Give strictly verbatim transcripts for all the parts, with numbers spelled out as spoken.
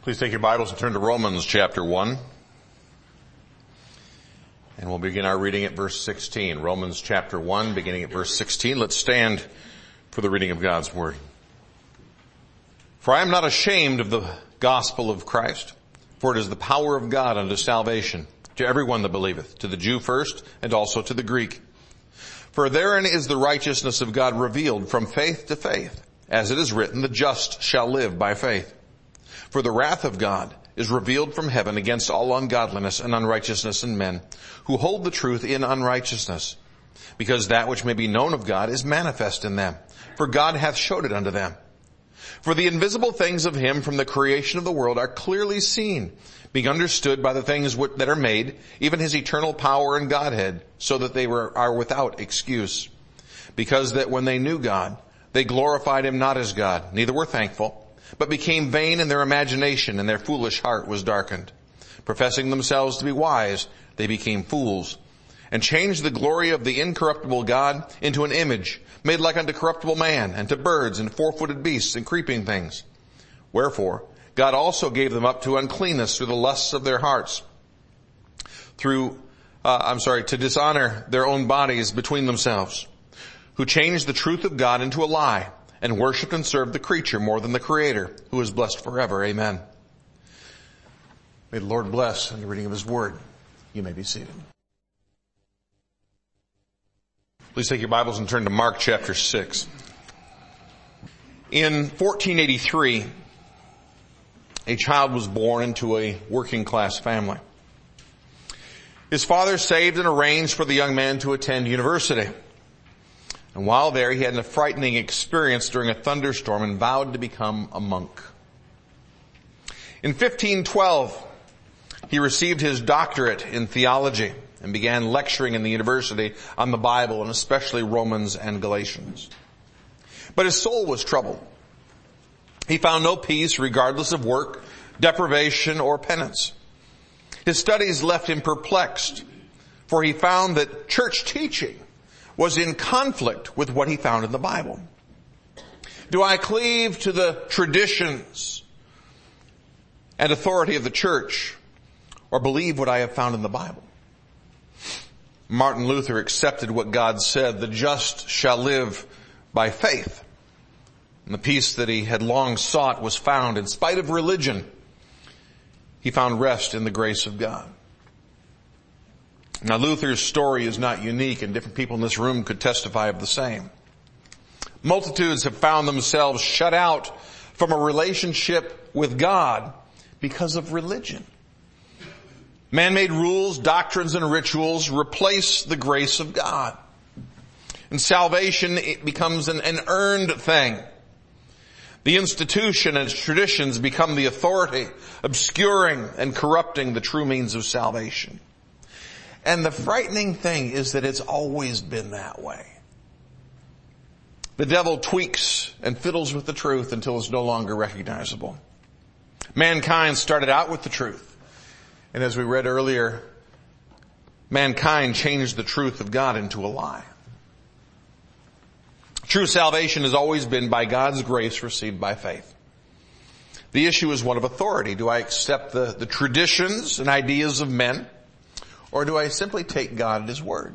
Please take your Bibles and turn to Romans chapter one. And we'll begin our reading at verse sixteen. Romans chapter one, beginning at verse sixteen. Let's stand for the reading of God's Word. For I am not ashamed of the gospel of Christ, for it is the power of God unto salvation, to everyone that believeth, to the Jew first, and also to the Greek. For therein is the righteousness of God revealed from faith to faith, as it is written, the just shall live by faith. For the wrath of God is revealed from heaven against all ungodliness and unrighteousness in men, who hold the truth in unrighteousness. Because that which may be known of God is manifest in them, for God hath showed it unto them. For the invisible things of him from the creation of the world are clearly seen, being understood by the things that are made, even his eternal power and Godhead, so that they were, are without excuse. Because that when they knew God, they glorified him not as God, neither were thankful, but became vain in their imagination, and their foolish heart was darkened. Professing themselves to be wise, they became fools, and changed the glory of the incorruptible God into an image, made like unto corruptible man, and to birds, and four-footed beasts, and creeping things. Wherefore, God also gave them up to uncleanness through the lusts of their hearts, through, uh, I'm sorry, to dishonor their own bodies between themselves, who changed the truth of God into a lie, and worshiped and served the creature more than the Creator, who is blessed forever. Amen. May the Lord bless in the reading of his word. You may be seated. Please take your Bibles and turn to Mark chapter six. In fourteen eighty-three, a child was born into a working class family. His father saved and arranged for the young man to attend university. And while there, he had a frightening experience during a thunderstorm and vowed to become a monk. In fifteen twelve, he received his doctorate in theology and began lecturing in the university on the Bible, and especially Romans and Galatians. But his soul was troubled. He found no peace regardless of work, deprivation, or penance. His studies left him perplexed, for he found that church teaching was in conflict with what he found in the Bible. Do I cleave to the traditions and authority of the church, or believe what I have found in the Bible? Martin Luther accepted what God said, the just shall live by faith. And the peace that he had long sought was found in spite of religion. He found rest in the grace of God. Now, Luther's story is not unique, and different people in this room could testify of the same. Multitudes have found themselves shut out from a relationship with God because of religion. Man-made rules, doctrines, and rituals replace the grace of God. And salvation, it becomes an, an earned thing. The institution and its traditions become the authority, obscuring and corrupting the true means of salvation. And the frightening thing is that it's always been that way. The devil tweaks and fiddles with the truth until it's no longer recognizable. Mankind started out with the truth. And as we read earlier, mankind changed the truth of God into a lie. True salvation has always been by God's grace received by faith. The issue is one of authority. Do I accept the, the traditions and ideas of men? Or do I simply take God at his word?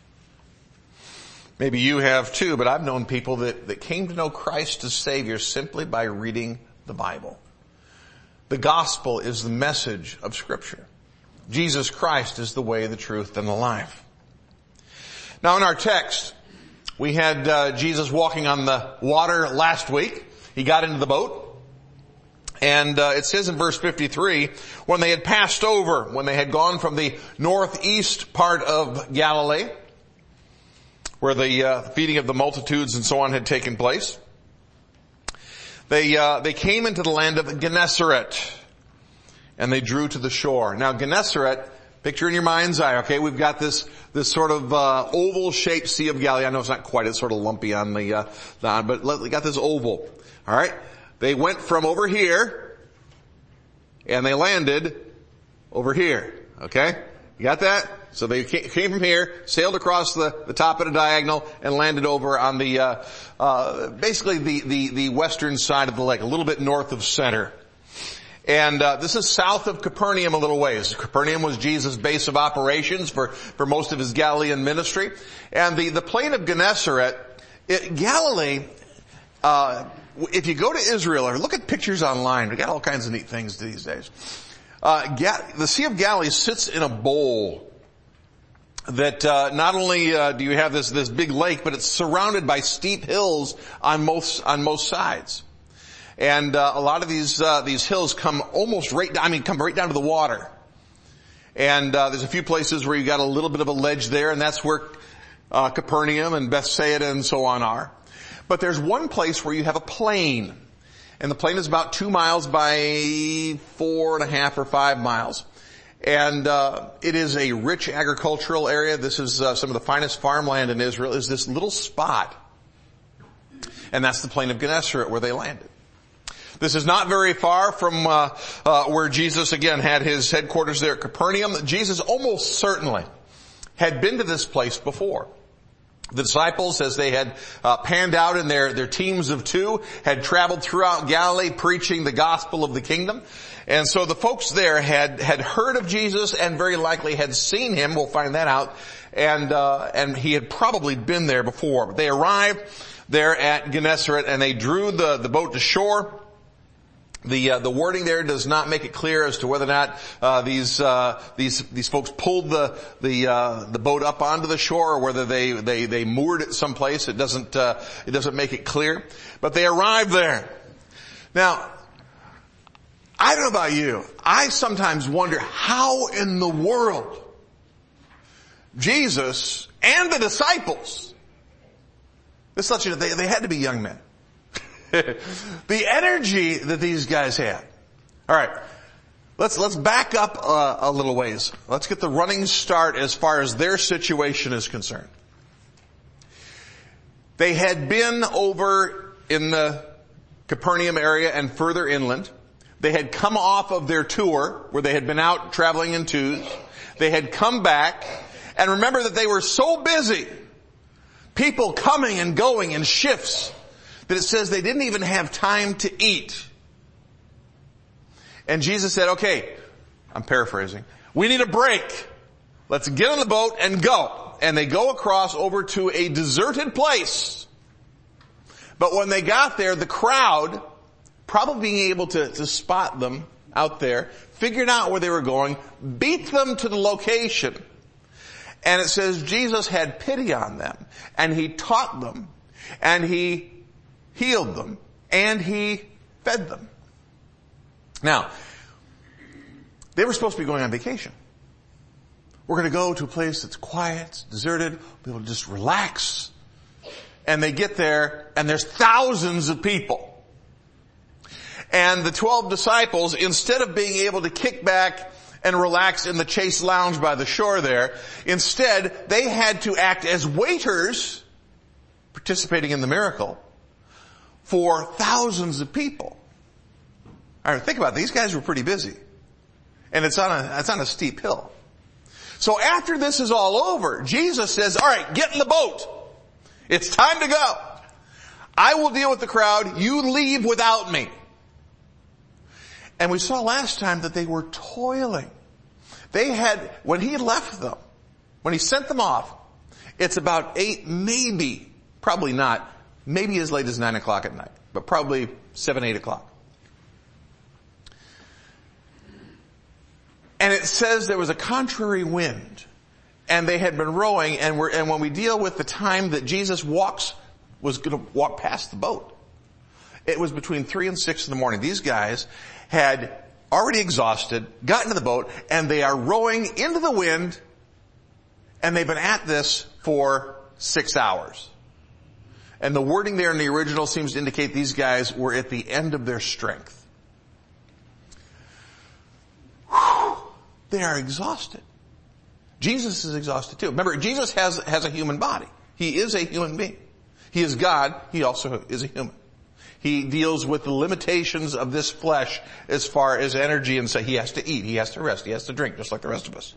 Maybe you have too, but I've known people that, that came to know Christ as Savior simply by reading the Bible. The gospel is the message of Scripture. Jesus Christ is the way, the truth, and the life. Now in our text, we had uh, Jesus walking on the water last week. He got into the boat. And uh, it says in verse fifty-three, when they had passed over, when they had gone from the northeast part of Galilee, where the uh, feeding of the multitudes and so on had taken place, they uh, they came into the land of Gennesaret, and they drew to the shore. Now Gennesaret, picture in your mind's eye, okay? We've got this this sort of uh, oval-shaped Sea of Galilee. I know it's not quite, it's sort of lumpy on the, uh, the but we got this oval, all right? They went from over here, and they landed over here, okay? You got that? So they came from here, sailed across the, the top of the diagonal, and landed over on the, uh, uh, basically the, the, the western side of the lake, a little bit north of center. And uh, this is south of Capernaum a little ways. Capernaum was Jesus' base of operations for, for most of his Galilean ministry. And the, the plain of Gennesaret, it, Galilee, uh, if you go to Israel or look at pictures online, we got all kinds of neat things these days. Uh, Ga- the Sea of Galilee sits in a bowl that uh, not only uh, do you have this this big lake, but it's surrounded by steep hills on most on most sides. And uh, a lot of these uh, these hills come almost right down, I mean, come right down to the water. And uh, there's a few places where you got a little bit of a ledge there, and that's where uh, Capernaum and Bethsaida and so on are. But there's one place where you have a plain, and the plain is about two miles by four and a half or five miles. And uh it is a rich agricultural area. This is uh, some of the finest farmland in Israel. Is this little spot, and that's the plain of Gennesaret where they landed. This is not very far from uh, uh where Jesus again had his headquarters there at Capernaum. Jesus almost certainly had been to this place before. The disciples, as they had uh, panned out in their, their teams of two, had traveled throughout Galilee preaching the gospel of the kingdom. And so the folks there had, had heard of Jesus and very likely had seen him. We'll find that out. And, uh, and he had probably been there before. But they arrived there at Gennesaret and they drew the, the boat to shore. The uh, the wording there does not make it clear as to whether or not uh, these uh, these these folks pulled the the uh, the boat up onto the shore, or whether they they they moored it someplace. It doesn't uh, it doesn't make it clear. But they arrived there. Now, I don't know about you. I sometimes wonder how in the world Jesus and the disciples. This lets you know they they had to be young men. The energy that these guys had. All right, let's let's back up uh, a little ways. Let's get the running start as far as their situation is concerned. They had been over in the Capernaum area and further inland. They had come off of their tour where they had been out traveling in twos. They had come back, and remember that they were so busy, people coming and going in shifts, that it says they didn't even have time to eat. And Jesus said, okay, I'm paraphrasing, we need a break. Let's get on the boat and go. And they go across over to a deserted place. But when they got there, the crowd, probably being able to, to spot them out there, figured out where they were going, beat them to the location. And it says Jesus had pity on them, and he taught them, and he healed them, and he fed them. Now, they were supposed to be going on vacation. We're going to go to a place that's quiet, it's deserted, be able to just relax. And they get there, and there's thousands of people. And the twelve disciples, instead of being able to kick back and relax in the Chase Lounge by the shore there, instead they had to act as waiters, participating in the miracle, for thousands of people. All right, think about it. These guys were pretty busy. And it's on a, it's on a steep hill. So after this is all over, Jesus says, all right, get in the boat. It's time to go. I will deal with the crowd. You leave without me. And we saw last time that they were toiling. They had, when he left them, when he sent them off, it's about eight, maybe, probably not, maybe as late as nine o'clock at night, but probably seven, eight o'clock. And it says there was a contrary wind, and they had been rowing, and we're, and when we deal with the time that Jesus walks, was going to walk past the boat, it was between three and six in the morning. These guys had already exhausted, got into the boat, and they are rowing into the wind, and they've been at this for six hours. And the wording there in the original seems to indicate these guys were at the end of their strength. Whew. They are exhausted. Jesus is exhausted too. Remember, Jesus has, has a human body. He is a human being. He is God. He also is a human. He deals with the limitations of this flesh as far as energy, and so he has to eat, he has to rest, he has to drink, just like the rest of us.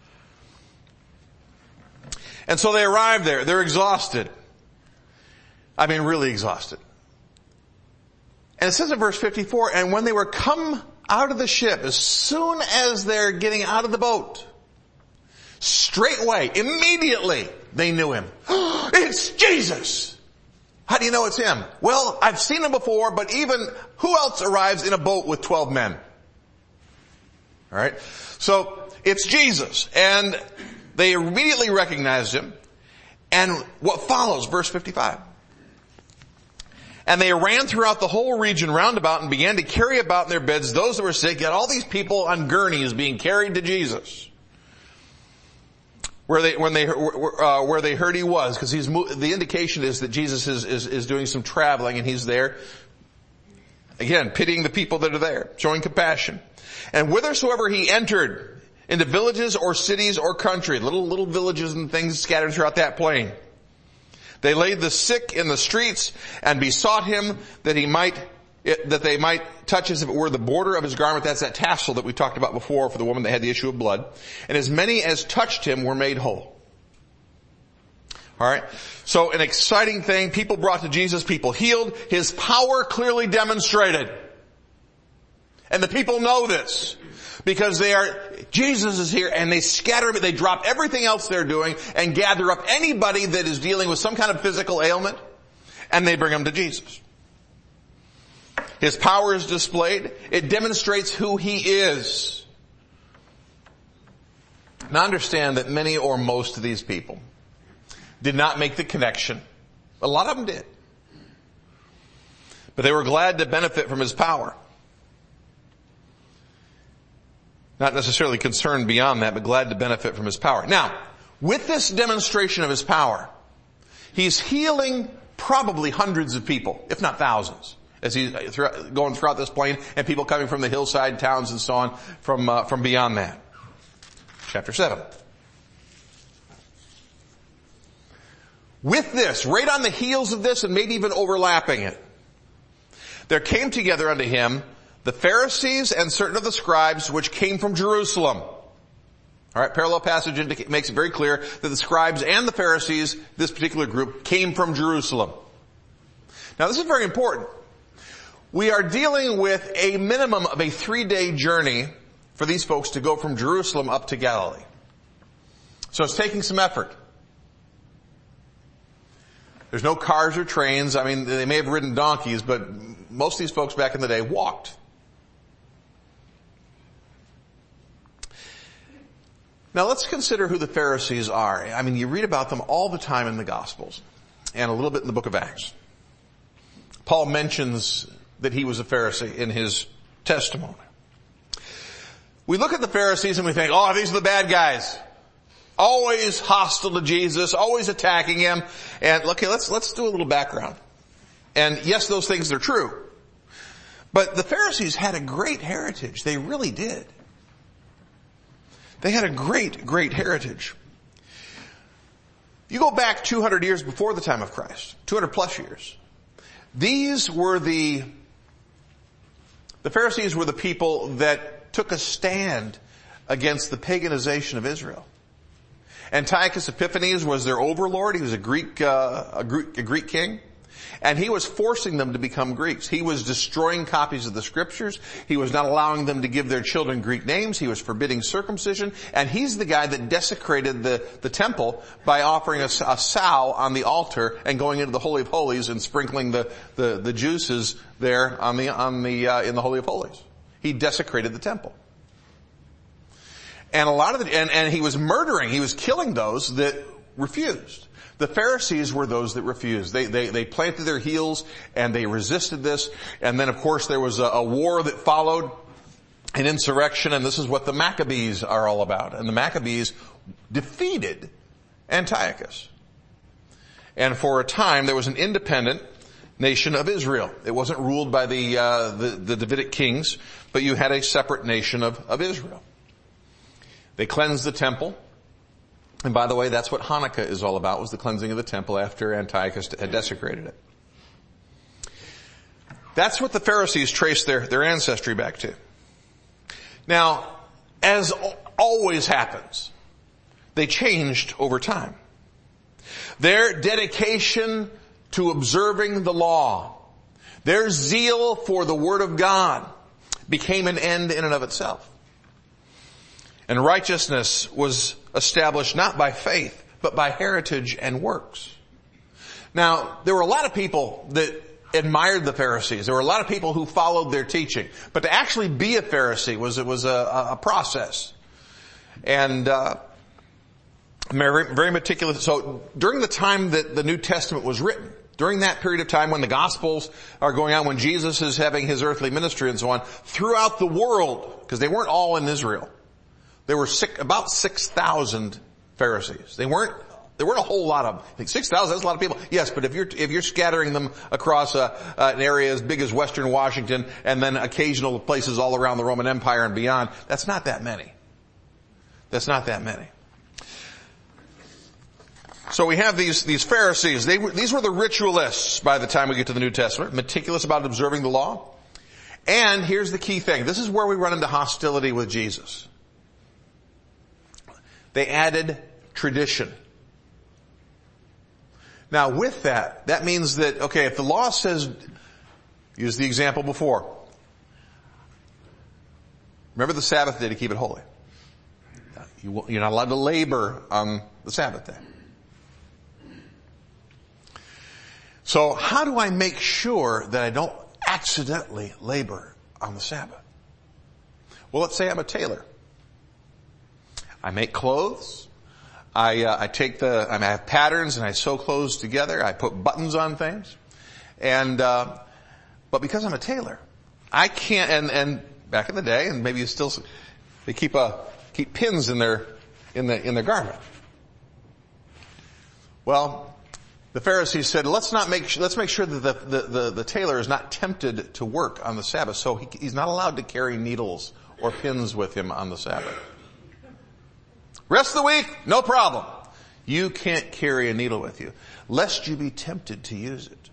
And so they arrive there. They're exhausted. I mean, really exhausted. And it says in verse fifty-four, and when they were come out of the ship, as soon as they're getting out of the boat, straightway, immediately, they knew him. It's Jesus! How do you know it's him? Well, I've seen him before, but even who else arrives in a boat with twelve men? Alright? So, it's Jesus. And they immediately recognized him. And what follows, verse fifty-five. And they ran throughout the whole region round about and began to carry about in their beds those that were sick. Yet all these people on gurneys being carried to Jesus. Where they, when they, uh, where they heard he was, because he's, the indication is that Jesus is, is, is doing some traveling and he's there. Again, pitying the people that are there, showing compassion. And whithersoever he entered, into villages or cities or country, little, little villages and things scattered throughout that plain. They laid the sick in the streets and besought him that he might, that they might touch as if it were the border of his garment. That's that tassel that we talked about before for the woman that had the issue of blood. And as many as touched him were made whole. Alright? So an exciting thing. People brought to Jesus, people healed. His power clearly demonstrated. And the people know this. Because they are, Jesus is here and they scatter, they drop everything else they're doing and gather up anybody that is dealing with some kind of physical ailment and they bring them to Jesus. His power is displayed. It demonstrates who he is. Now understand that many or most of these people did not make the connection. A lot of them did. But they were glad to benefit from his power. Not necessarily concerned beyond that, but glad to benefit from his power. Now, with this demonstration of his power, he's healing probably hundreds of people, if not thousands, as he's going throughout this plain, and people coming from the hillside towns and so on from uh, from beyond that. Chapter seven. With this, right on the heels of this, and maybe even overlapping it, there came together unto him the Pharisees and certain of the scribes which came from Jerusalem. Alright, parallel passage indica- makes it very clear that the scribes and the Pharisees, this particular group, came from Jerusalem. Now this is very important. We are dealing with a minimum of a three-day journey for these folks to go from Jerusalem up to Galilee. So it's taking some effort. There's no cars or trains. I mean, they may have ridden donkeys, but most of these folks back in the day walked. Now let's consider who the Pharisees are. I mean, you read about them all the time in the Gospels and a little bit in the book of Acts. Paul mentions that he was a Pharisee in his testimony. We look at the Pharisees and we think, oh, these are the bad guys. Always hostile to Jesus, always attacking him. And okay, let's, let's do a little background. And yes, those things are true. But the Pharisees had a great heritage. They really did. They had a great, great heritage. You go back two hundred years before the time of Christ, two hundred plus years. These were the, the Pharisees were the people that took a stand against the paganization of Israel. Antiochus Epiphanes was their overlord. He was a Greek, uh, a Greek, a Greek king. And he was forcing them to become Greeks. He was destroying copies of the scriptures. He was not allowing them to give their children Greek names. He was forbidding circumcision. And he's the guy that desecrated the, the temple by offering a, a sow on the altar and going into the Holy of Holies and sprinkling the, the, the juices there on the, on the, uh, in the Holy of Holies. He desecrated the temple. And a lot of the, and, and he was murdering, he was killing those that refused. The Pharisees were those that refused. They, they, they planted their heels and they resisted this. And then of course there was a, a war that followed, an insurrection, and this is what the Maccabees are all about. And the Maccabees defeated Antiochus. And for a time there was an independent nation of Israel. It wasn't ruled by the, uh, the, the Davidic kings, but you had a separate nation of, of Israel. They cleansed the temple. And by the way, that's what Hanukkah is all about, was the cleansing of the temple after Antiochus had desecrated it. That's what the Pharisees traced their, their ancestry back to. Now, as always happens, they changed over time. Their dedication to observing the law, their zeal for the Word of God, became an end in and of itself. And righteousness was established not by faith, but by heritage and works. Now, there were a lot of people that admired the Pharisees. There were a lot of people who followed their teaching. But to actually be a Pharisee was, it was a, a process. And, uh, very, very meticulous. So during the time that the New Testament was written, during that period of time when the Gospels are going on, when Jesus is having his earthly ministry and so on, throughout the world, because they weren't all in Israel, there were six, about six thousand Pharisees. They weren't, there weren't a whole lot of them. I think six thousand, that's a lot of people. Yes, but if you're, if you're scattering them across a, uh, an area as big as Western Washington and then occasional places all around the Roman Empire and beyond, that's not that many. That's not that many. So we have these, these Pharisees. They were, these were the ritualists by the time we get to the New Testament, meticulous about observing the law. And here's the key thing. This is where we run into hostility with Jesus. They added tradition. Now with that, that means that, okay, if the law says, use the example before. Remember the Sabbath day to keep it holy. You, you're not allowed to labor on the Sabbath day. So how do I make sure that I don't accidentally labor on the Sabbath? Well, let's say I'm a tailor. I make clothes. I, uh, I take the, I, mean, I have patterns and I sew clothes together. I put buttons on things. And, uh, but because I'm a tailor, I can't, and, and back in the day, and maybe you still, they keep a, keep pins in their, in the, in their garment. Well, the Pharisees said, let's not make, let's make sure that the, the, the, the tailor is not tempted to work on the Sabbath. So he, he's not allowed to carry needles or pins with him on the Sabbath. Rest of the week, no problem. You can't carry a needle with you, lest you be tempted to use it.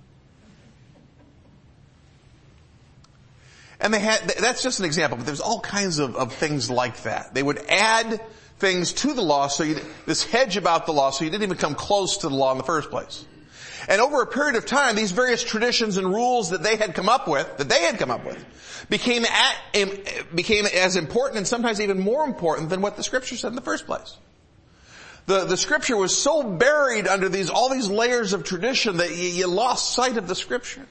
And they had, that's just an example, but there's all kinds of, of things like that. They would add things to the law, so you, this hedge about the law, so you didn't even come close to the law in the first place. And over a period of time, these various traditions and rules that they had come up with, that they had come up with, became at, became as important and sometimes even more important than what the Scripture said in the first place. The, the Scripture was so buried under these, all these layers of tradition that you, you lost sight of the Scripture.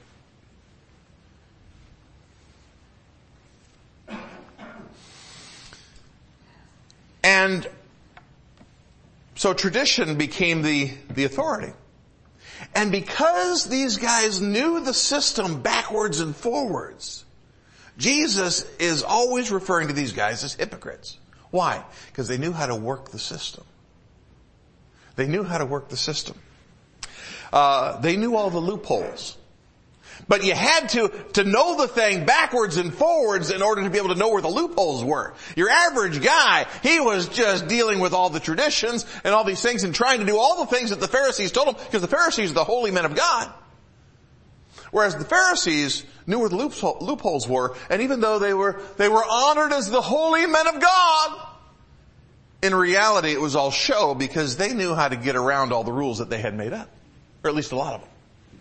And so tradition became the, the authority. And because these guys knew the system backwards and forwards, Jesus is always referring to these guys as hypocrites. Why? Because they knew how to work the system. They knew how to work the system. Uh, they knew all the loopholes. But you had to, to know the thing backwards and forwards in order to be able to know where the loopholes were. Your average guy, he was just dealing with all the traditions and all these things and trying to do all the things that the Pharisees told him, because the Pharisees are the holy men of God. Whereas the Pharisees knew where the loopholes were, and even though they were, they were honored as the holy men of God, in reality it was all show, because they knew how to get around all the rules that they had made up. Or at least a lot of them.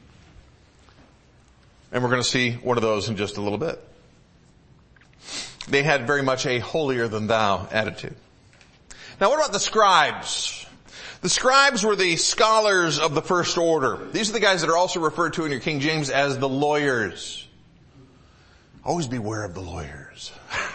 And we're going to see one of those in just a little bit. They had very much a holier than thou attitude. Now what about the scribes? The scribes were the scholars of the first order. These are the guys that are also referred to in your King James as the lawyers. Always beware of the lawyers.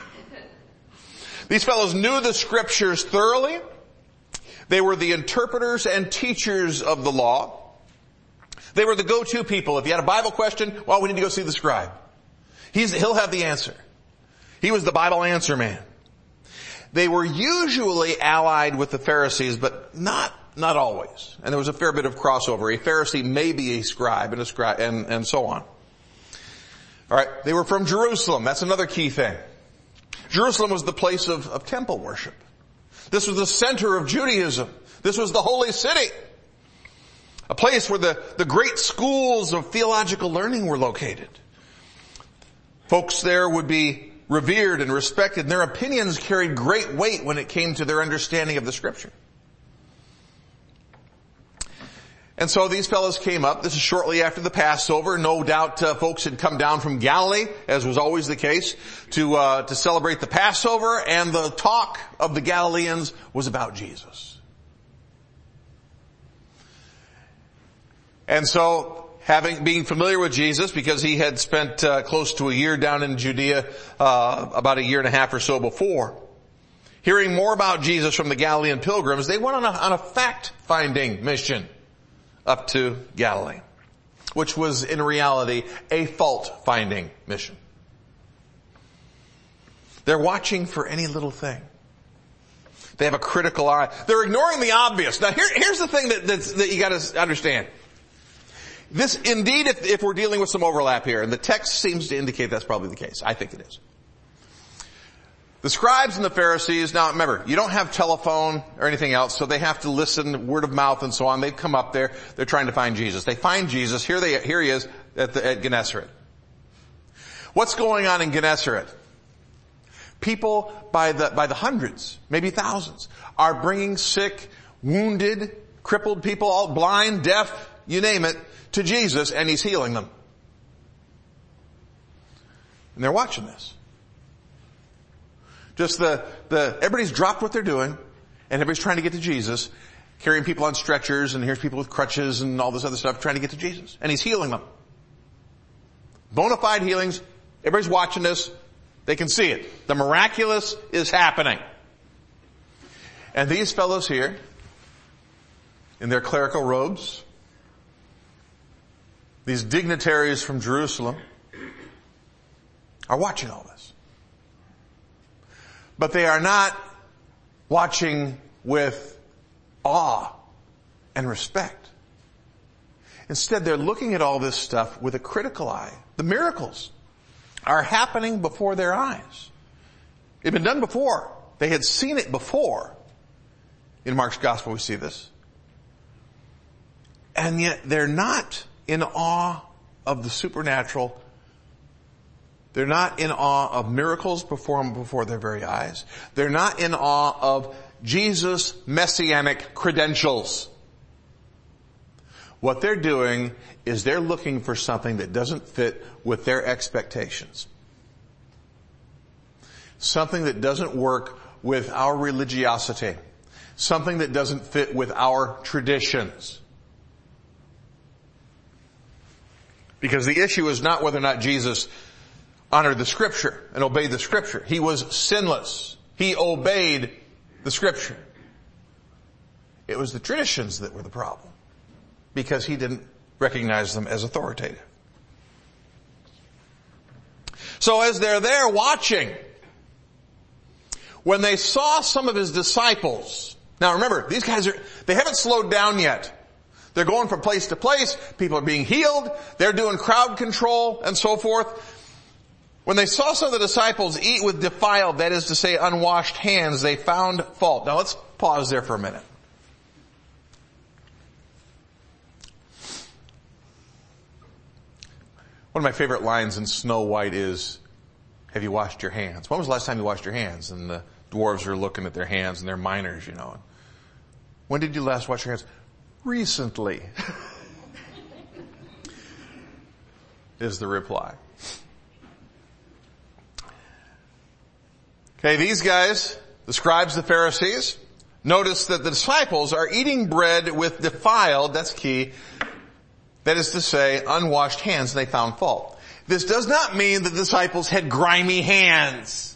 These fellows knew the Scriptures thoroughly. They were the interpreters and teachers of the law. They were the go-to people. If you had a Bible question, well, we need to go see the scribe. He's, he'll have the answer. He was the Bible answer man. They were usually allied with the Pharisees, but not, not always. And there was a fair bit of crossover. A Pharisee may be a scribe and a scribe, and, and so on. Alright, they were from Jerusalem. That's another key thing. Jerusalem was the place of, of temple worship. This was the center of Judaism. This was the holy city. A place where the, the great schools of theological learning were located. Folks there would be revered and respected, and their opinions carried great weight when it came to their understanding of the Scripture. And so these fellows came up. This is shortly after the Passover. No doubt uh, folks had come down from Galilee, as was always the case, to uh, to celebrate the Passover, and the talk of the Galileans was about Jesus. And so, having being familiar with Jesus, because he had spent uh, close to a year down in Judea, uh, about a year and a half or so before, hearing more about Jesus from the Galilean pilgrims, they went on a, on a fact-finding mission up to Galilee, which was in reality a fault-finding mission. They're watching for any little thing. They have a critical eye. They're ignoring the obvious. Now here, here's the thing that, that's, that you gotta understand. This, indeed, if, if we're dealing with some overlap here, and the text seems to indicate that's probably the case. I think it is. The scribes and the Pharisees, now remember, you don't have telephone or anything else, so they have to listen, word of mouth and so on. They've come up there, they're trying to find Jesus. They find Jesus, here they, here he is at, the, at Gennesaret. What's going on in Gennesaret? People by the, by the hundreds, maybe thousands, are bringing sick, wounded, crippled people, all blind, deaf, you name it, to Jesus, and he's healing them. And they're watching this. Just the, the, everybody's dropped what they're doing, and everybody's trying to get to Jesus, carrying people on stretchers, and here's people with crutches and all this other stuff trying to get to Jesus. And he's healing them. Bona fide healings. Everybody's watching this. They can see it. The miraculous is happening. And these fellows here, in their clerical robes, these dignitaries from Jerusalem, are watching all this. But they are not watching with awe and respect. Instead, they're looking at all this stuff with a critical eye. The miracles are happening before their eyes. It had been done before. They had seen it before. In Mark's gospel we see this. And yet they're not in awe of the supernatural. They're not in awe of miracles performed before their very eyes. They're not in awe of Jesus' messianic credentials. What they're doing is they're looking for something that doesn't fit with their expectations. Something that doesn't work with our religiosity. Something that doesn't fit with our traditions. Because the issue is not whether or not Jesus honored the Scripture and obeyed the Scripture. He was sinless. He obeyed the Scripture. It was the traditions that were the problem, because he didn't recognize them as authoritative. So as they're there watching, when they saw some of his disciples, now remember, these guys are, they haven't slowed down yet. They're going from place to place. People are being healed. They're doing crowd control and so forth. When they saw some of the disciples eat with defiled, that is to say unwashed hands, they found fault. Now let's pause there for a minute. One of my favorite lines in Snow White is, have you washed your hands? When was the last time you washed your hands? And the dwarves are looking at their hands, and they're miners, you know. When did you last wash your hands? Recently, is the reply. Okay, these guys, the scribes, the Pharisees, notice that the disciples are eating bread with defiled, that's key, that is to say, unwashed hands, and they found fault. This does not mean that the disciples had grimy hands.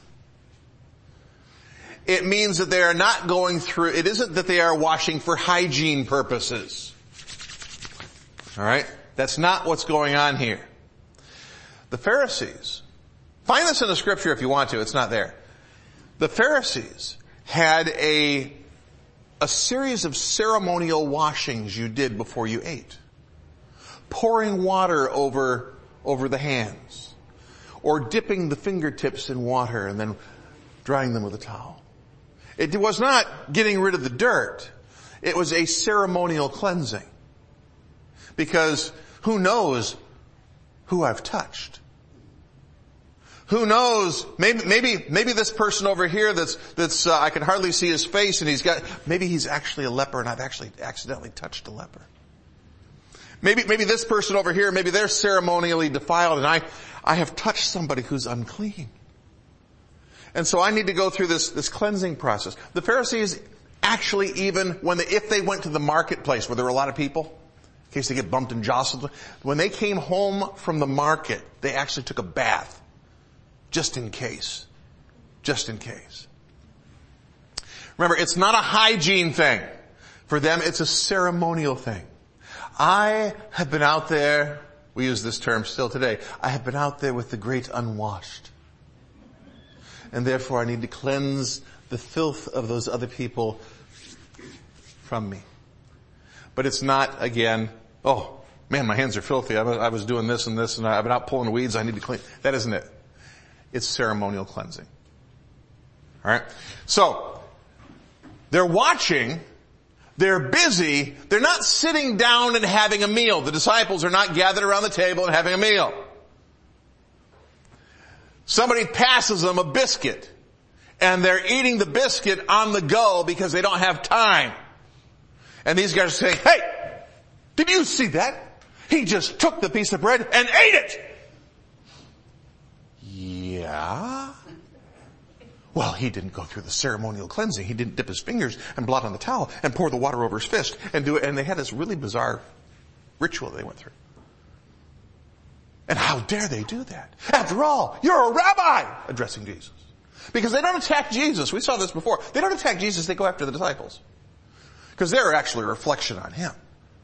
It means that they are not going through, it isn't that they are washing for hygiene purposes. Alright? That's not what's going on here. The Pharisees, find this in the Scripture if you want to, it's not there. The Pharisees had a, a series of ceremonial washings you did before you ate. Pouring water over, over the hands. Or dipping the fingertips in water and then drying them with a towel. It was not getting rid of the dirt. It was a ceremonial cleansing. Because who knows who I've touched? Who knows, maybe, maybe, maybe this person over here that's, that's, uh, I can hardly see his face and he's got, maybe he's actually a leper and I've actually accidentally touched a leper. Maybe, maybe this person over here, maybe they're ceremonially defiled and I, I have touched somebody who's unclean. And so I need to go through this, this cleansing process. The Pharisees actually even, when they, if they went to the marketplace where there were a lot of people, in case they get bumped and jostled, when they came home from the market, they actually took a bath. Just in case. Just in case. Remember, it's not a hygiene thing. For them, it's a ceremonial thing. I have been out there, we use this term still today, I have been out there with the great unwashed. And therefore I need to cleanse the filth of those other people from me. But it's not, again, oh, man, my hands are filthy. I was, I was doing this and this and I've been out pulling weeds. I need to clean. That isn't it. It's ceremonial cleansing. Alright? So, they're watching. They're busy. They're not sitting down and having a meal. The disciples are not gathered around the table and having a meal. Somebody passes them a biscuit and they're eating the biscuit on the go because they don't have time. And these guys are saying, hey, did you see that? He just took the piece of bread and ate it. Yeah. Well, he didn't go through the ceremonial cleansing. He didn't dip his fingers and blot on the towel and pour the water over his fist and do it. And they had this really bizarre ritual they went through. And how dare they do that? After all, you're a rabbi, addressing Jesus. Because they don't attack Jesus. We saw this before. They don't attack Jesus, they go after the disciples. Because they're actually a reflection on him.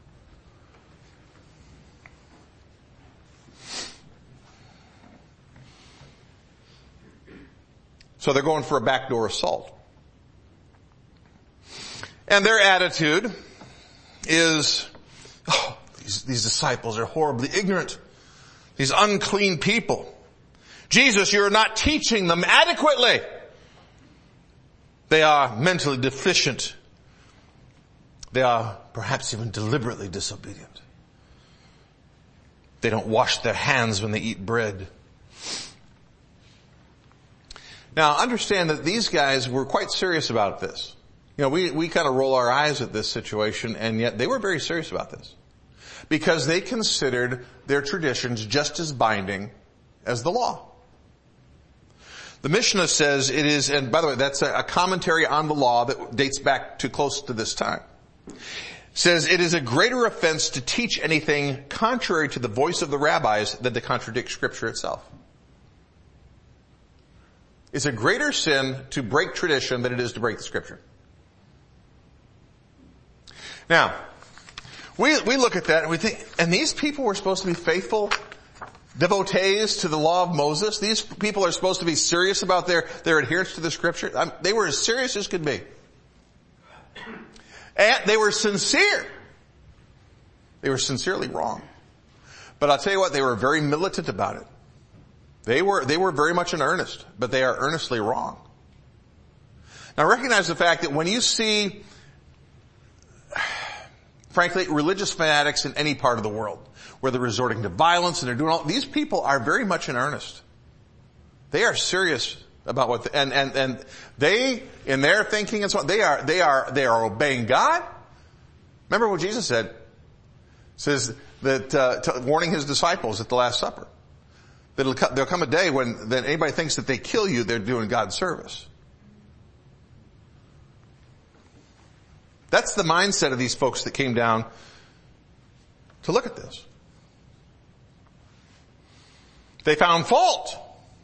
So they're going for a backdoor assault. And their attitude is, oh, these, these disciples are horribly ignorant. These unclean people. Jesus, you're not teaching them adequately. They are mentally deficient. They are perhaps even deliberately disobedient. They don't wash their hands when they eat bread. Now understand that these guys were quite serious about this. You know, we, we kind of roll our eyes at this situation, and yet they were very serious about this. Because they considered their traditions just as binding as the law. The Mishnah says it is, and by the way, that's a commentary on the law that dates back to close to this time. Says it is a greater offense to teach anything contrary to the voice of the rabbis than to contradict Scripture itself. It's a greater sin to break tradition than it is to break the Scripture. Now, we, we look at that and we think, and these people were supposed to be faithful devotees to the law of Moses. These people are supposed to be serious about their, their adherence to the Scripture. I mean, they were as serious as could be. And they were sincere. They were sincerely wrong. But I'll tell you what, they were very militant about it. They were, they were very much in earnest, but they are earnestly wrong. Now recognize the fact that when you see, frankly, religious fanatics in any part of the world, where they're resorting to violence and they're doing all, these people are very much in earnest. They are serious about what, the, and, and, and they, in their thinking and so on, they are, they are, they are obeying God. Remember what Jesus said? Says that, uh, t- warning his disciples at the Last Supper. That there'll come a day when that anybody thinks that they kill you, they're doing God's service. That's the mindset of these folks that came down to look at this. They found fault.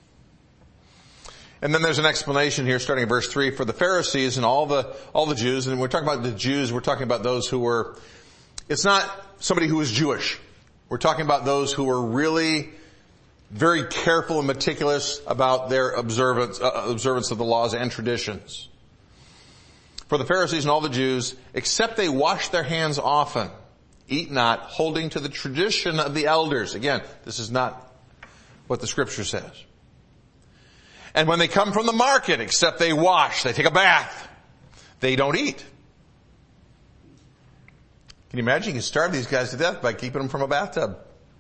And then there's an explanation here starting in verse three for the Pharisees and all the, all the Jews. And we're talking about the Jews, we're talking about those who were, it's not somebody who was Jewish. We're talking about those who were really very careful and meticulous about their observance, uh, observance of the laws and traditions. For the Pharisees and all the Jews, except they wash their hands often, eat not, holding to the tradition of the elders. Again, this is not what the Scripture says. And when they come from the market, except they wash, they take a bath, they don't eat. Can you imagine? You can starve these guys to death by keeping them from a bathtub.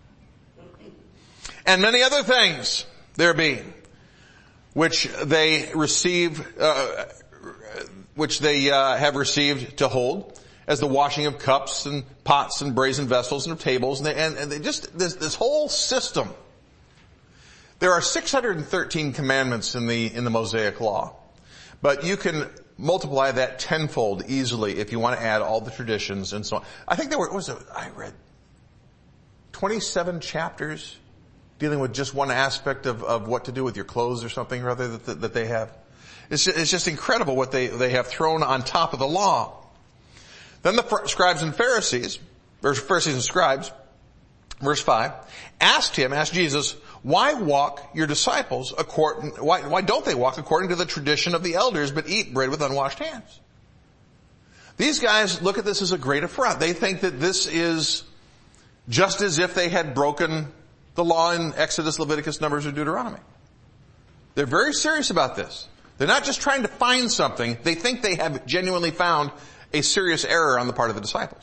And many other things there be, which they receive, uh, which they uh, have received to hold, as the washing of cups and pots and brazen vessels and of tables, and, they, and, and they just this, this whole system. There are six hundred thirteen commandments in the in the Mosaic Law, but you can multiply that tenfold easily if you want to add all the traditions and so on. I think there were, what was it, I read twenty-seven chapters dealing with just one aspect of, of what to do with your clothes or something or other that, that they have. It's just, it's just incredible what they, they have thrown on top of the law. Then the scribes and Pharisees, or Pharisees and scribes, verse five, asked him, asked Jesus, why walk your disciples according, why, why don't they walk according to the tradition of the elders but eat bread with unwashed hands? These guys look at this as a great affront. They think that this is just as if they had broken the law in Exodus, Leviticus, Numbers, or Deuteronomy. They're very serious about this. They're not just trying to find something. They think they have genuinely found a serious error on the part of the disciples.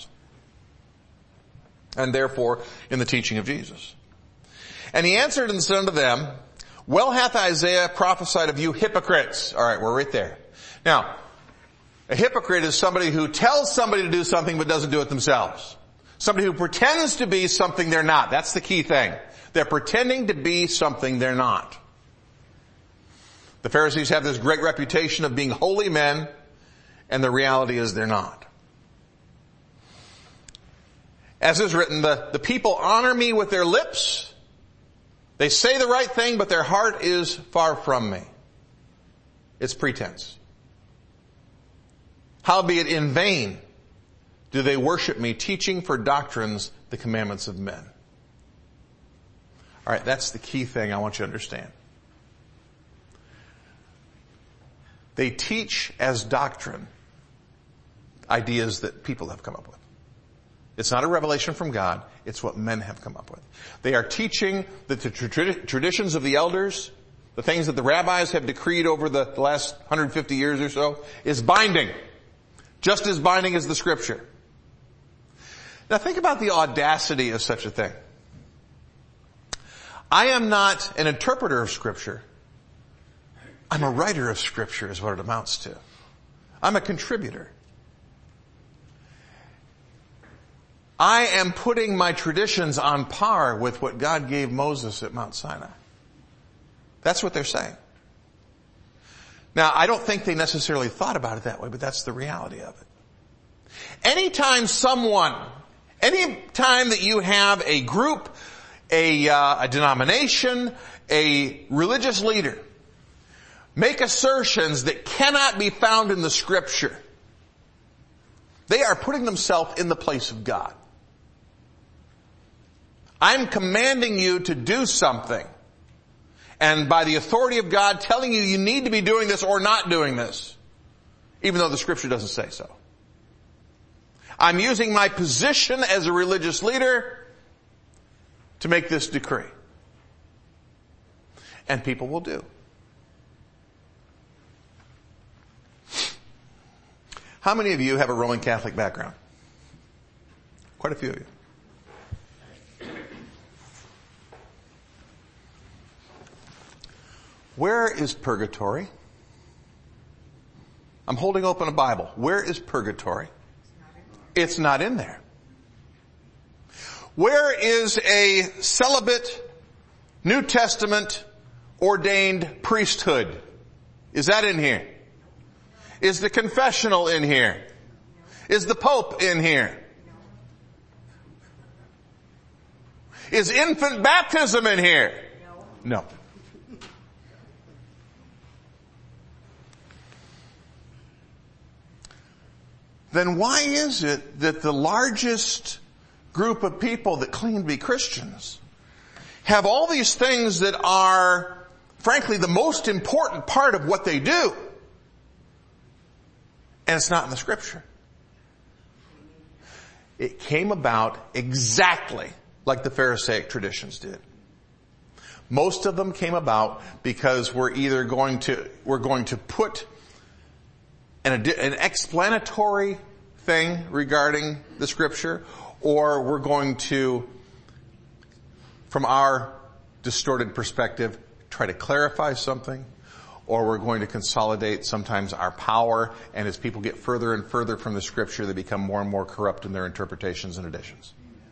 And therefore, in the teaching of Jesus. And he answered and said unto them, well hath Isaiah prophesied of you hypocrites. All right, we're right there. Now, a hypocrite is somebody who tells somebody to do something but doesn't do it themselves. Somebody who pretends to be something they're not. That's the key thing. They're pretending to be something they're not. The Pharisees have this great reputation of being holy men, and the reality is they're not. As is written, the, the people honor me with their lips. They say the right thing, but their heart is far from me. It's pretense. Howbeit in vain do they worship me, teaching for doctrines the commandments of men. All right, that's the key thing I want you to understand. They teach as doctrine ideas that people have come up with. It's not a revelation from God. It's what men have come up with. They are teaching that the tra- traditions of the elders, the things that the rabbis have decreed over the, the last one hundred fifty years or so, is binding. Just as binding as the scripture. Now think about the audacity of such a thing. I am not an interpreter of scripture. I'm a writer of scripture is what it amounts to. I'm a contributor. I am putting my traditions on par with what God gave Moses at Mount Sinai. That's what they're saying. Now, I don't think they necessarily thought about it that way, but that's the reality of it. Anytime someone, anytime that you have a group, a, uh, a denomination, a religious leader, make assertions that cannot be found in the scripture, they are putting themselves in the place of God. I'm commanding you to do something. And by the authority of God telling you you need to be doing this or not doing this. Even though the scripture doesn't say so. I'm using my position as a religious leader to make this decree. And people will do. How many of you have a Roman Catholic background? Quite a few of you. Where is purgatory? I'm holding open a Bible. Where is purgatory? It's not in there. Where is a celibate, New Testament, ordained priesthood? Is that in here? Is the confessional in here? Is the Pope in here? Is infant baptism in here? No. Then why is it that the largest group of people that claim to be Christians have all these things that are, frankly, the most important part of what they do, and it's not in the scripture? It came about exactly like the Pharisaic traditions did. Most of them came about because we're either going to, we're going to put an, an explanatory thing regarding the scripture, or we're going to, from our distorted perspective, try to clarify something, or we're going to consolidate sometimes our power, and as people get further and further from the Scripture, they become more and more corrupt in their interpretations and additions.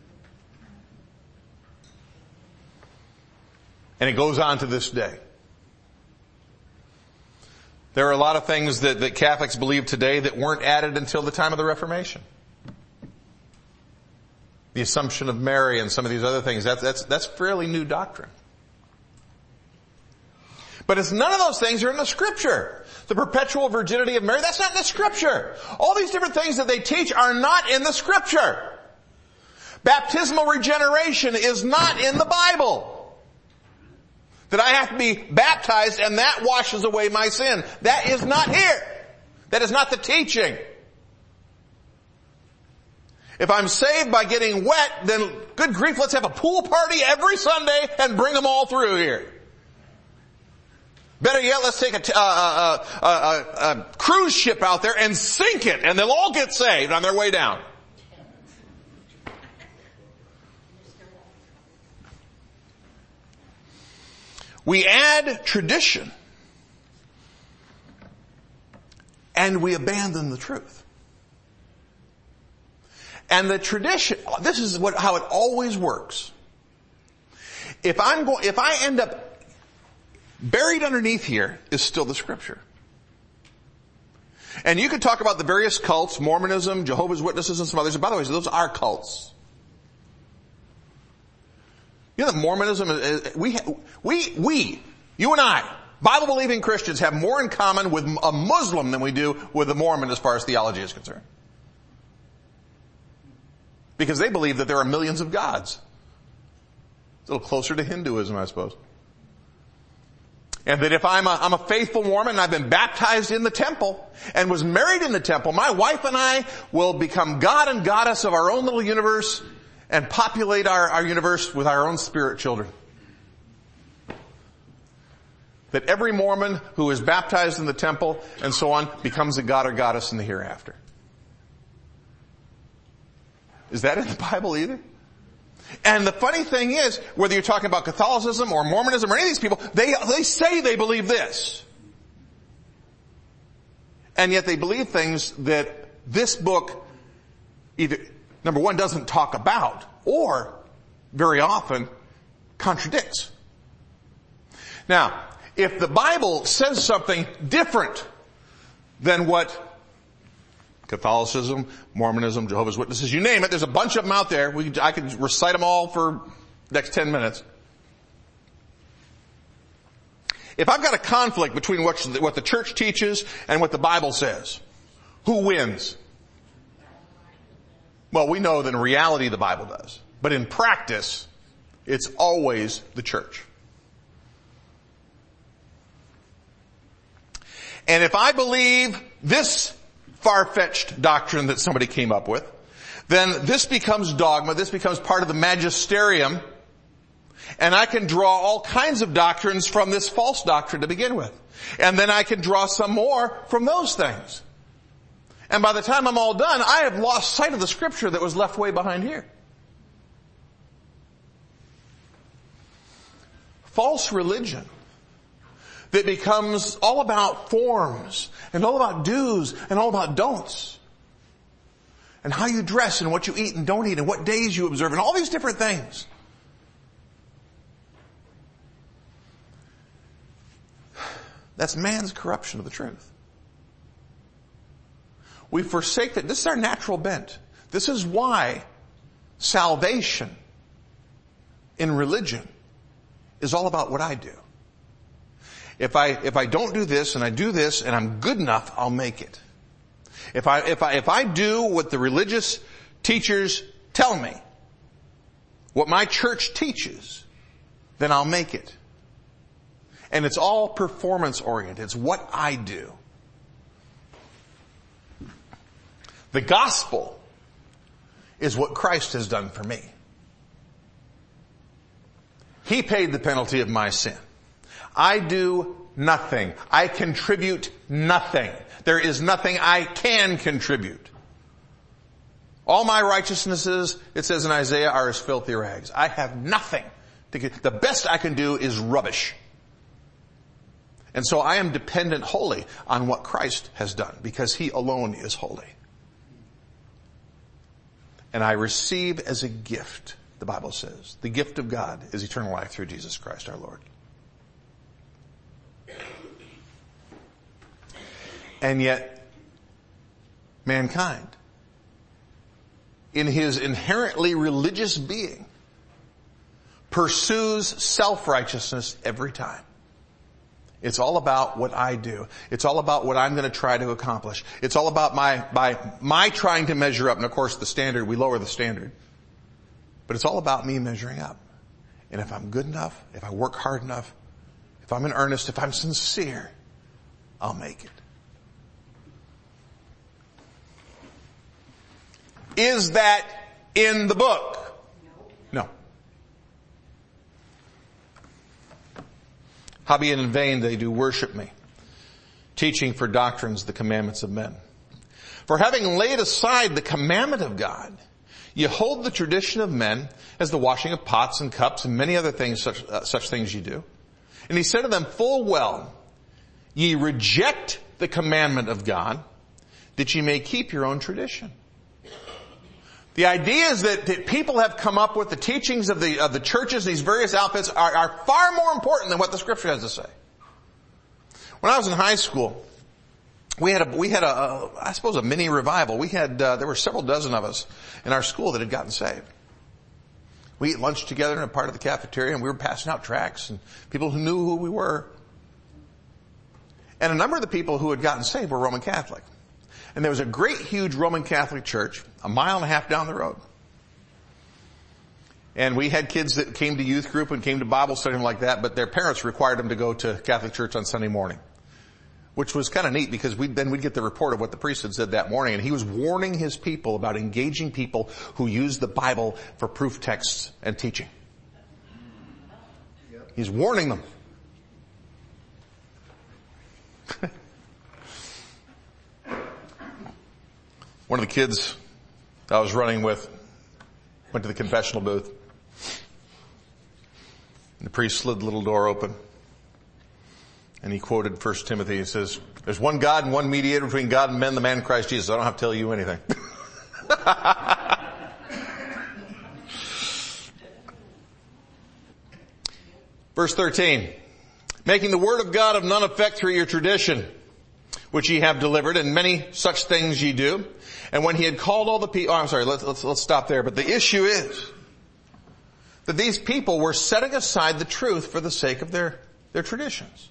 And it goes on to this day. There are a lot of things that, that Catholics believe today that weren't added until the time of the Reformation. The Assumption of Mary and some of these other things, that's, that's, that's fairly new doctrine. But it's none of those things are in the Scripture. The perpetual virginity of Mary, that's not in the Scripture. All these different things that they teach are not in the Scripture. Baptismal regeneration is not in the Bible. That I have to be baptized and that washes away my sin. That is not here. That is not the teaching. If I'm saved by getting wet, then good grief, let's have a pool party every Sunday and bring them all through here. Better yet, let's take a, t- uh, uh, uh, uh, uh, cruise ship out there and sink it, and they'll all get saved on their way down. We add tradition, and we abandon the truth. And the tradition, this is what, how it always works. If I'm going, if I end up buried underneath here is still the Scripture. And you could talk about the various cults, Mormonism, Jehovah's Witnesses, and some others. And by the way, those are cults. You know that Mormonism, is, we, we, we, you and I, Bible-believing Christians have more in common with a Muslim than we do with a Mormon as far as theology is concerned. Because they believe that there are millions of gods. It's a little closer to Hinduism, I suppose. And that if I'm a, I'm a faithful Mormon and I've been baptized in the temple and was married in the temple, my wife and I will become God and goddess of our own little universe and populate our, our universe with our own spirit children. That every Mormon who is baptized in the temple and so on becomes a god or goddess in the hereafter. Is that in the Bible either? And the funny thing is, whether you're talking about Catholicism or Mormonism or any of these people, they, they say they believe this. And yet they believe things that this book either, number one, doesn't talk about, or very often contradicts. Now, if the Bible says something different than what Catholicism, Mormonism, Jehovah's Witnesses, you name it, there's a bunch of them out there. We, I could recite them all for the next ten minutes. If I've got a conflict between what, what the church teaches and what the Bible says, who wins? Well, we know that in reality the Bible does. But in practice, it's always the church. And if I believe this far-fetched doctrine that somebody came up with, then this becomes dogma, this becomes part of the magisterium, and I can draw all kinds of doctrines from this false doctrine to begin with. And then I can draw some more from those things. And by the time I'm all done, I have lost sight of the Scripture that was left way behind here. False religion that becomes all about forms and all about do's and all about don'ts. And how you dress and what you eat and don't eat and what days you observe and all these different things. That's man's corruption of the truth. We forsake that. This is our natural bent. This is why salvation in religion is all about what I do. If I, if I don't do this and I do this and I'm good enough, I'll make it. If I, if I, if I do what the religious teachers tell me, what my church teaches, then I'll make it. And it's all performance oriented. It's what I do. The gospel is what Christ has done for me. He paid the penalty of my sin. I do nothing. I contribute nothing. There is nothing I can contribute. All my righteousnesses, it says in Isaiah, are as filthy rags. I have nothing. To, the best I can do is rubbish. And so I am dependent wholly on what Christ has done because he alone is holy. And I receive as a gift, the Bible says, the gift of God is eternal life through Jesus Christ our Lord. And yet, mankind, in his inherently religious being, pursues self-righteousness every time. It's all about what I do. It's all about what I'm going to try to accomplish. It's all about my, my, my trying to measure up. And of course the standard, we lower the standard. But it's all about me measuring up. And if I'm good enough, if I work hard enough, if I'm in earnest, if I'm sincere, I'll make it. Is that in the book? No. Howbeit in vain they do worship me, teaching for doctrines the commandments of men. For having laid aside the commandment of God, you hold the tradition of men as the washing of pots and cups and many other things, such, uh, such things you do. And he said to them full well, ye reject the commandment of God, that ye may keep your own tradition. The idea is that, that people have come up with the teachings of the, of the churches, these various outfits are, are far more important than what the scripture has to say. When I was in high school, we had a, we had a, a I suppose a mini revival. We had, uh, there were several dozen of us in our school that had gotten saved. We ate lunch together in a part of the cafeteria and we were passing out tracts and people who knew who we were. And a number of the people who had gotten saved were Roman Catholic. And there was a great, huge Roman Catholic church a mile and a half down the road. And we had kids that came to youth group and came to Bible study and like that, but their parents required them to go to Catholic church on Sunday morning. Which was kind of neat because we then we'd get the report of what the priest had said that morning. And he was warning his people about engaging people who use the Bible for proof texts and teaching. He's warning them. One of the kids I was running with went to the confessional booth. And the priest slid the little door open. And he quoted First Timothy. He says, there's one God and one mediator between God and men, the man Christ Jesus. I don't have to tell you anything. Verse thirteen. Making the word of God of none effect through your tradition, which ye have delivered, and many such things ye do. And when he had called all the people, oh, I'm sorry, let's, let's, let's stop there. But the issue is that these people were setting aside the truth for the sake of their, their traditions.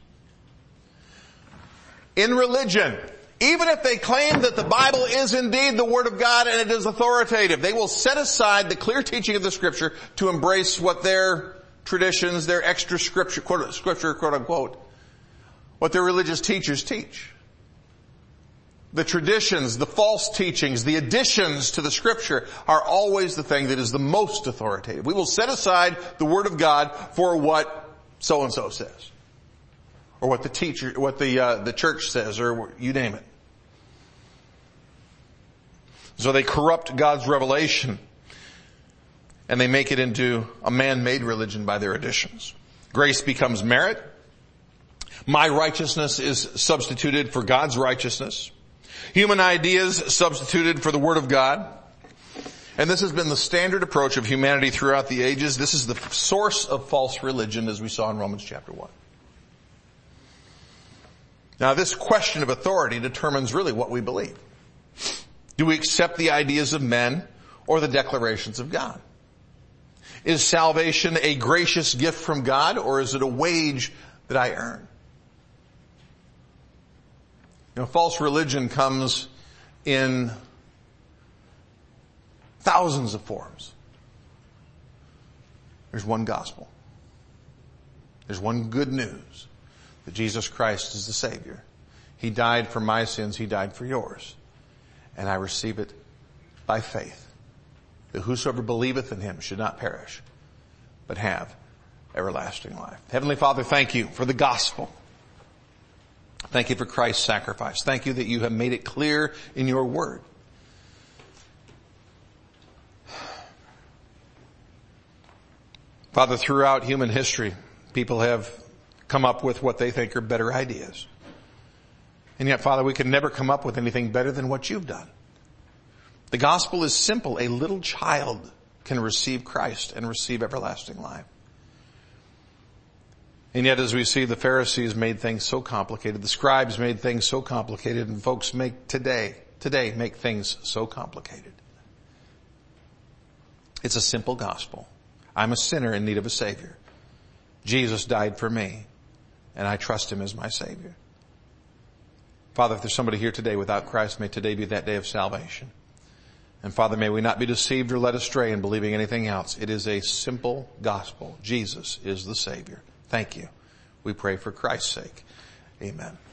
In religion, even if they claim that the Bible is indeed the Word of God and it is authoritative, they will set aside the clear teaching of the Scripture to embrace what their traditions, their extra scripture, quote, scripture, quote unquote, what their religious teachers teach. The traditions, the false teachings, the additions to the Scripture are always the thing that is the most authoritative. We will set aside the Word of God for what so-and-so says. Or what the teacher, what the, uh, the church says, or you name it. So they corrupt God's revelation and they make it into a man-made religion by their additions. Grace becomes merit. My righteousness is substituted for God's righteousness. Human ideas substituted for the Word of God. And this has been the standard approach of humanity throughout the ages. This is the source of false religion, as we saw in Romans chapter one. Now, this question of authority determines really what we believe. Do we accept the ideas of men or the declarations of God? Is salvation a gracious gift from God, or is it a wage that I earn? You know, false religion comes in thousands of forms. There's one gospel. There's one good news. That Jesus Christ is the Savior. He died for my sins. He died for yours. And I receive it by faith. That whosoever believeth in Him should not perish, but have everlasting life. Heavenly Father, thank you for the gospel. Thank you for Christ's sacrifice. Thank you that you have made it clear in your word. Father, throughout human history, people have come up with what they think are better ideas. And yet, Father, we can never come up with anything better than what you've done. The gospel is simple. A little child can receive Christ and receive everlasting life. And yet, as we see, the Pharisees made things so complicated. The scribes made things so complicated. And folks make today, today make things so complicated. It's a simple gospel. I'm a sinner in need of a Savior. Jesus died for me, and I trust Him as my Savior. Father, if there's somebody here today without Christ, may today be that day of salvation. And Father, may we not be deceived or led astray in believing anything else. It is a simple gospel. Jesus is the Savior. Thank you. We pray for Christ's sake. Amen.